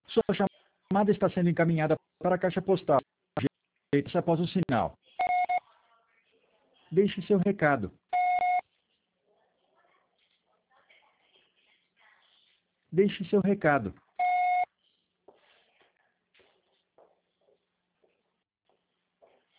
Sua chamada está sendo encaminhada para a caixa postal. Ajeite-se após o sinal. Deixe seu recado. Deixe seu recado.